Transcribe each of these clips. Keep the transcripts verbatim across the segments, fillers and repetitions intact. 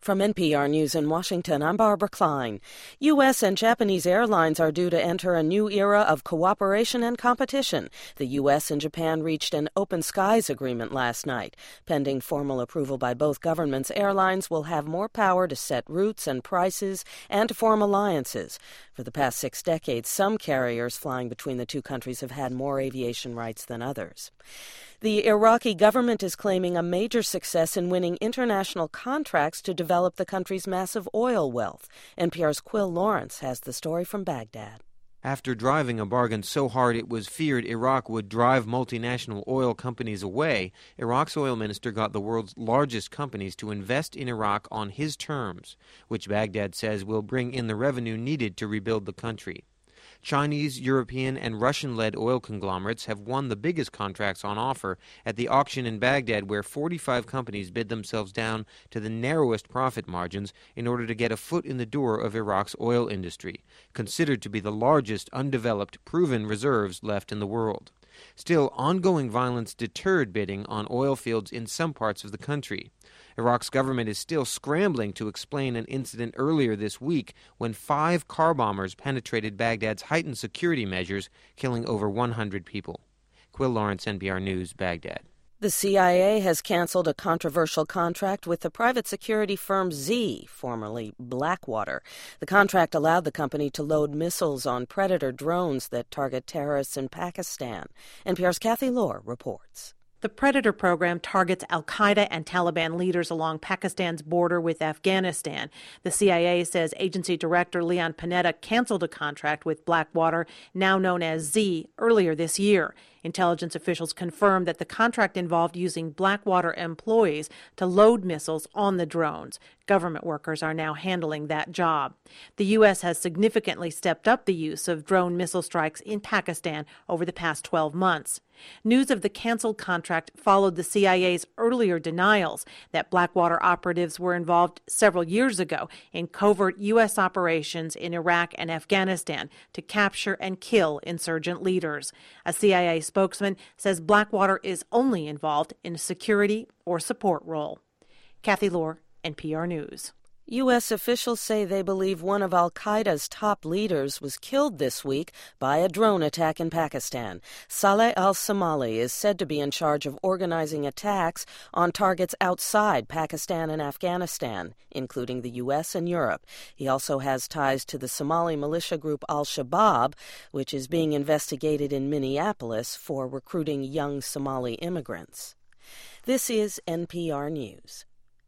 From N P R News in Washington, I'm Barbara Klein. U S and Japanese airlines are due to enter a new era of cooperation and competition. The U S and Japan reached an open skies agreement last night. Pending formal approval by both governments, airlines will have more power to set routes and prices and to form alliances. For the past six decades, some carriers flying between the two countries have had more aviation rights than others. The Iraqi government is claiming a major success in winning international contracts to develop the country's massive oil wealth. N P R's Quill Lawrence has the story from Baghdad. After driving a bargain so hard it was feared Iraq would drive multinational oil companies away, Iraq's oil minister got the world's largest companies to invest in Iraq on his terms, which Baghdad says will bring in the revenue needed to rebuild the country. Chinese, European, and Russian-led oil conglomerates have won the biggest contracts on offer at the auction in Baghdad, where forty-five companies bid themselves down to the narrowest profit margins in order to get a foot in the door of Iraq's oil industry, considered to be the largest undeveloped, proven reserves left in the world. Still, ongoing violence deterred bidding on oil fields in some parts of the country. Iraq's government is still scrambling to explain an incident earlier this week when five car bombers penetrated Baghdad's heightened security measures, killing over one hundred people. Quill Lawrence, N P R News, Baghdad. The C I A has canceled a controversial contract with the private security firm Z, formerly Blackwater. The contract allowed the company to load missiles on Predator drones that target terrorists in Pakistan. N P R's Kathy Lohr reports. The Predator program targets al-Qaeda and Taliban leaders along Pakistan's border with Afghanistan. The C I A says agency director Leon Panetta canceled a contract with Blackwater, now known as Z, earlier this year. Intelligence officials confirmed that the contract involved using Blackwater employees to load missiles on the drones. Government workers are now handling that job. The U S has significantly stepped up the use of drone missile strikes in Pakistan over the past twelve months. News of the canceled contract followed the C I A's earlier denials that Blackwater operatives were involved several years ago in covert U S operations in Iraq and Afghanistan to capture and kill insurgent leaders. A C I A spokesman says Blackwater is only involved in a security or support role. Kathy Lohr, N P R News. U S officials say they believe one of al-Qaeda's top leaders was killed this week by a drone attack in Pakistan. Saleh al-Somali is said to be in charge of organizing attacks on targets outside Pakistan and Afghanistan, including the U S and Europe. He also has ties to the Somali militia group al-Shabaab, which is being investigated in Minneapolis for recruiting young Somali immigrants. This is N P R News.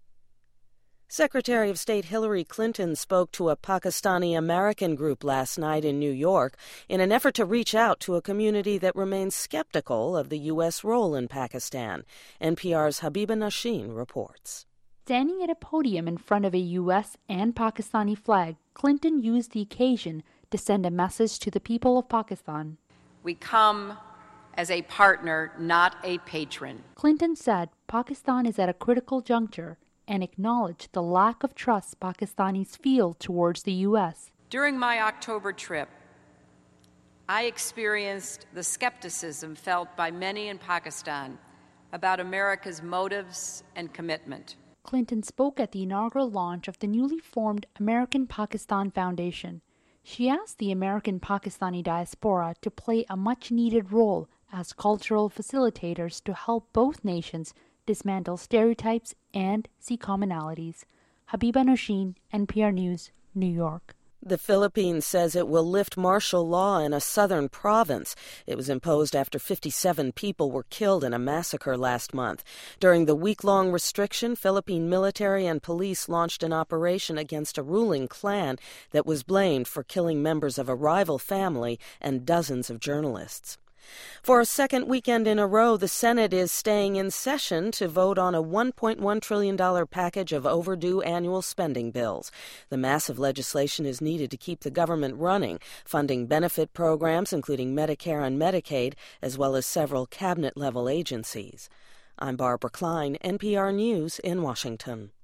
Secretary of State Hillary Clinton spoke to a Pakistani-American group last night in New York in an effort to reach out to a community that remains skeptical of the U S role in Pakistan. N P R's Habiba Nashin reports. Standing at a podium in front of a U S and Pakistani flag, Clinton used the occasion to send a message to the people of Pakistan. We come as a partner, not a patron. Clinton said Pakistan is at a critical juncture and acknowledged the lack of trust Pakistanis feel towards the U S. During my October trip, I experienced the skepticism felt by many in Pakistan about America's motives and commitment. Clinton spoke at the inaugural launch of the newly formed American-Pakistan Foundation. She asked the American Pakistani diaspora to play a much-needed role as cultural facilitators to help both nations dismantle stereotypes and see commonalities. Habiba Nashin, N P R News, New York. The Philippines says it will lift martial law in a southern province. It was imposed after fifty-seven people were killed in a massacre last month. During the week-long restriction, Philippine military and police launched an operation against a ruling clan that was blamed for killing members of a rival family and dozens of journalists. For a second weekend in a row, the Senate is staying in session to vote on a one point one trillion dollars package of overdue annual spending bills. The massive legislation is needed to keep the government running, funding benefit programs, including Medicare and Medicaid, as well as several cabinet-level agencies. I'm Barbara Klein, N P R News in Washington.